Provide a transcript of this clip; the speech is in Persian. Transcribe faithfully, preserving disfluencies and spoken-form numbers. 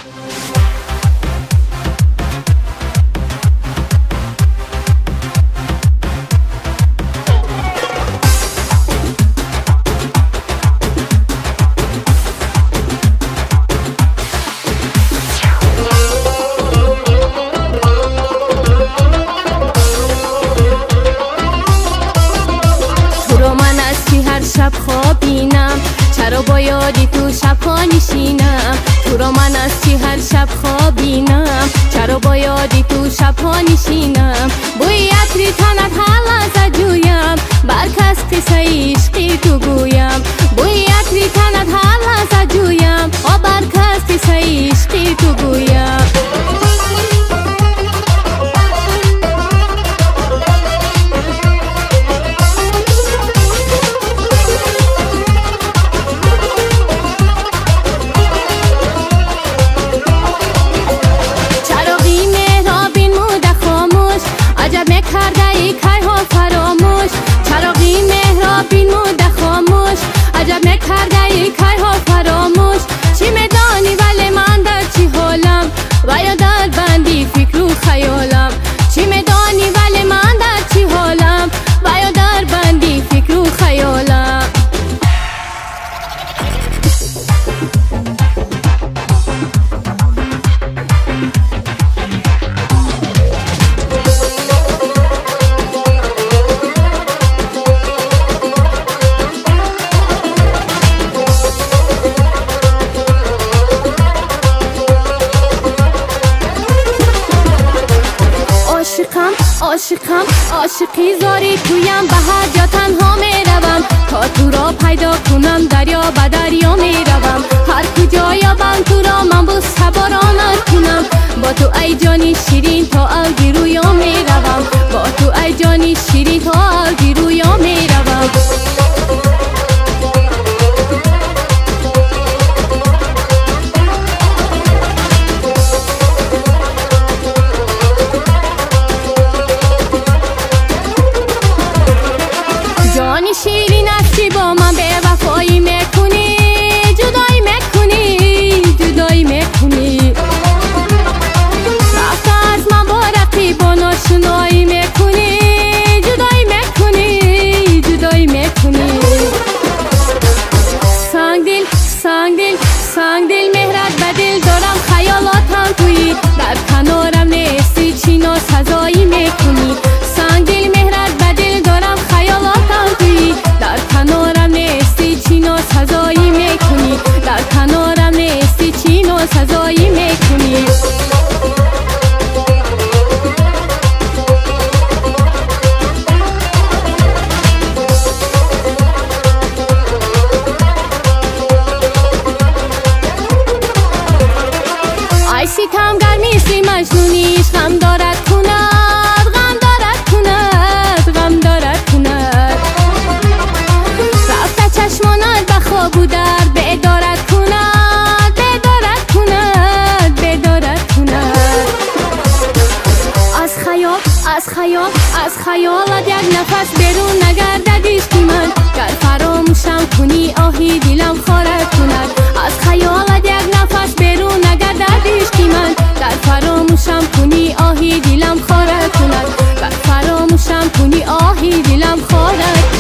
شب خوابینم چرا با یادی تو شب ها نشینم تو را من از چی هر شب خوابینم چرا با یادی تو شب ها نشینم بوی عطری تنت هر لحظه جویم بر کس قصه عشقی تو گویم بوی عطری تنت هر لحظه جویم و بر کس قصه عشقی تو گویم عجب نکرده ای کار ها فراموش چی میدانی ولی من در چی حالم و یا در بندی فکر و خیالم چی میدانی ولی من در چی حالم و یا در بندی فکر و خیالم عاشقم عاشقی زاری تویم به هر جا تنها می روم تا تو را پیدا کنم دریا به دریا می روم هر کجا یابم تو را من بوس سبارانت کنم با تو ای جانی شیرین تا الگی رویا می روم با تو ای جانی شیرین تا الگی رویا می روم جانی شیرین است چی با من به وفایی میکنی جدایی میکنی جدایی میکنی رفته از من با رقیبان آشنایی میکنی جدایی میکنی جدایی میکنی سنگ دل سنگ دل سنگ دل مهرت به دل دارم خیالاتم تویی در کنارم نیستی چی ناسزایی میکنی سنگ دل مهرت به دل دارم خیالاتم تویی در کنارم نیستی چی ناسزایی میکنی در کنارم نیستی چی ناسزایی میکنی ای ستم گرمیستی مجنونیش غم دارد کند غم دارد کند غم دارد کند رفته چشمانت به خواب و درد بیدارت کند بیدارت کند بیدارت کند از خیال از خیال از خیالت یک نفس بیرون نگردد عشق من گر فراموشم کنی آهی دلم خارت کند از خیالت یک نفس بیرون نگردد عشق من گر فراموشم کنی آهی دلم خارت کند گر فراموشم کنی آهی دلم خارت